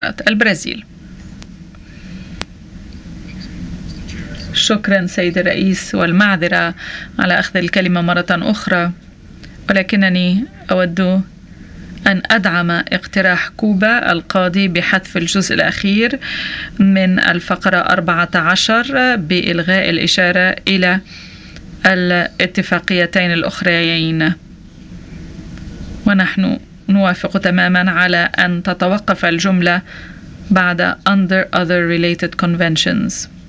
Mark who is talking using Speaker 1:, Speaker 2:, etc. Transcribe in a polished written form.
Speaker 1: البرازيل. شكرا سيد الرئيس، والمعذرة على أخذ الكلمة مرة أخرى، ولكنني أود أن أدعم اقتراح كوبا القاضي بحذف الجزء الأخير من الفقرة 14 بإلغاء الإشارة إلى الاتفاقيتين الأخريين، ونحن نوافق تماما على أن تتوقف الجملة بعد under other related conventions.